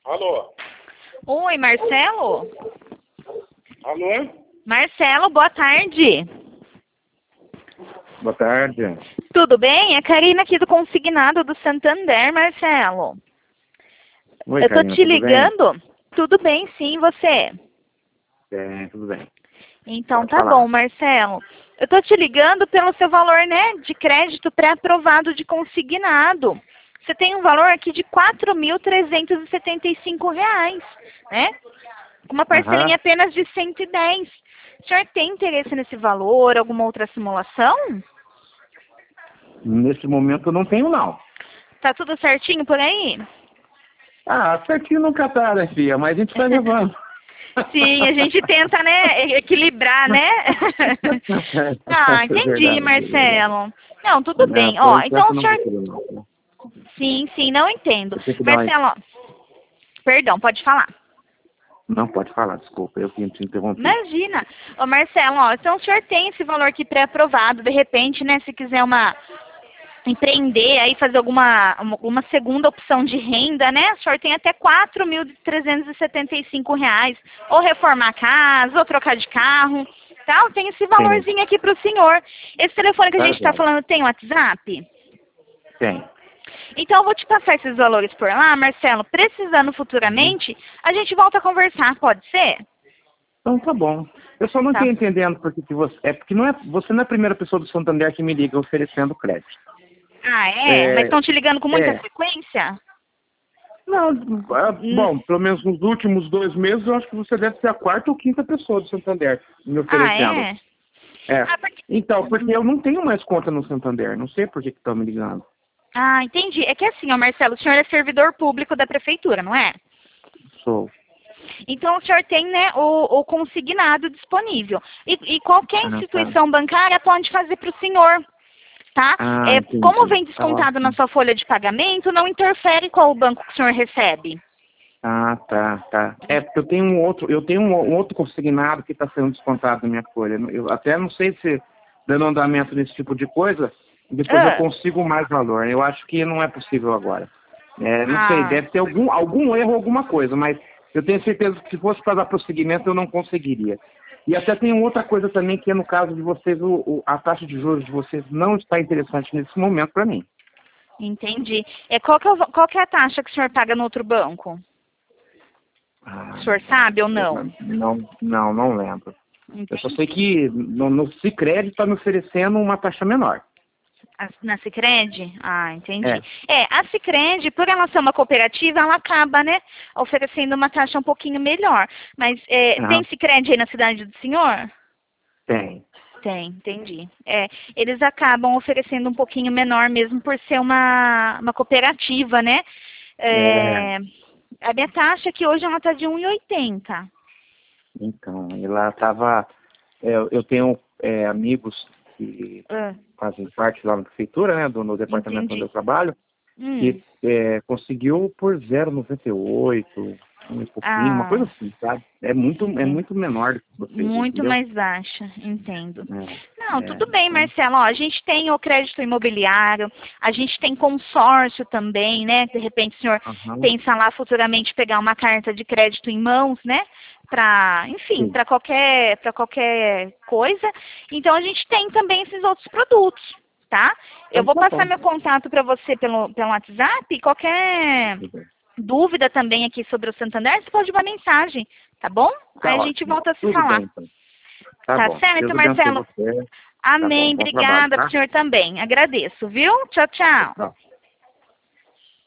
Alô? Oi, Marcelo? Alô? Marcelo, boa tarde. Boa tarde. Tudo bem? É a Karina aqui do Consignado do Santander, Marcelo. Oi, Eu tô Karina, te tudo bem? ligando. Tudo bem, sim, e você? Bem, tudo bem. Então Pode tá falar. bom, Marcelo. Eu tô te ligando pelo seu valor, né, de crédito pré-aprovado de consignado. Você tem um valor aqui de R$ 4.375, né? Com uma Aham. parcelinha apenas de 110. O senhor tem interesse nesse valor, alguma outra simulação? Nesse momento eu não tenho, não. Tá tudo certinho por aí? Ah, certinho nunca tá, né, filha? Mas a gente vai levando. Sim, a gente tenta, né, equilibrar, né? Ah, É entendi, verdade, é verdade. Marcelo. Não, tudo É, bem. por Ó, então enquanto o não senhor... vou querer, não. Sim, sim, não entendo. Eu tenho que dar uma... Marcelo, ó, perdão, pode falar. Não, pode falar, desculpa, eu que te interrompi. Imagina. Ô, Marcelo, ó, então o senhor tem esse valor aqui pré-aprovado, de repente, né, se quiser empreender aí, fazer uma segunda opção de renda, né? O senhor tem até R$ 4.375. Ou reformar a casa, ou trocar de carro, tá? Tem esse Tem, valorzinho aqui para o senhor. Esse telefone que a tá, gente está Jorge? falando tem WhatsApp? Tem. Então eu vou te passar esses valores por lá, Marcelo. Precisando Uhum. futuramente, a gente volta a conversar, pode ser? Então tá bom. Eu só não Tá. estou entendendo porque que você... É porque não é, você não é a primeira pessoa do Santander que me liga oferecendo crédito. Ah, é? Mas É, estão te ligando com muita é. frequência? Não, Hum. bom, pelo menos nos últimos 2 meses, eu acho que você deve ser a quarta ou quinta pessoa do Santander me Ah, oferecendo. é? É. Ah, porque... Então, porque eu não tenho mais conta no Santander, não sei por que estão me ligando. Ah, entendi. É que assim, ó, Marcelo, o senhor é servidor público da prefeitura, não é? Sou. Então o senhor tem, né, o consignado disponível. E qualquer Ah, tá. instituição bancária pode fazer para o senhor, tá? Ah, É, como entendi. vem Tá descontado na ótimo. sua folha de pagamento, não interfere qual o banco que o senhor recebe. Ah, tá, tá. É, porque eu tenho um outro consignado que está sendo descontado da minha folha. Eu até não sei se, dando andamento nesse tipo de coisa, depois eu Ah, consigo mais valor. Eu acho que não é possível agora. É, não sei, ah, deve ter algum erro, alguma coisa, mas eu tenho certeza que se fosse para dar prosseguimento eu não conseguiria. E até tem outra coisa também, que é no caso de vocês, a taxa de juros de vocês não está interessante nesse momento para mim. entendi. Qual que é a taxa que o senhor paga no outro banco? O Ah, senhor sabe ou eu não? não lembro. Eu só sei Entendi. que no Sicredi está me oferecendo uma taxa menor. Na Sicredi? Ah, entendi. É. A Sicredi, por ela ser uma cooperativa, ela acaba, né, oferecendo uma taxa um pouquinho melhor. Mas Ah, tem Sicredi aí na cidade do senhor? tem. Tem, entendi. Eles acabam oferecendo um pouquinho menor mesmo por ser uma cooperativa, né? É, É, a minha taxa aqui hoje ela está de 1,80. então, e lá estava. Eu tenho amigos que Ah, fazem parte lá na prefeitura, né, no departamento onde entendi. eu trabalho, Hum. que conseguiu por 0,98, um e pouquinho, uma coisa Ah, assim, sabe? É entendi. muito menor do que vocês, Muito entendeu? mais baixa, entendo. Não, É, tudo bem, então, Marcelo. Ó, a gente tem o crédito imobiliário, a gente tem consórcio também, né? De repente o senhor aham, pensa lá futuramente pegar uma carta de crédito em mãos, né? Para, enfim, sim. para qualquer coisa. Então a gente tem também esses outros produtos, tá? Eu Então vou tá passar bom. meu contato para você pelo WhatsApp. Qualquer dúvida também aqui sobre o Santander, você pode mandar mensagem, tá bom? Tá Aí a gente ótimo. volta a se Tudo falar. bem, então. Tá Tá bom. Deus certo, abençoe Marcelo? você. Tá bom. Amém. Bom trabalho, Obrigada para o tá? senhor também. Agradeço, viu? Tchau, tchau. Tchau.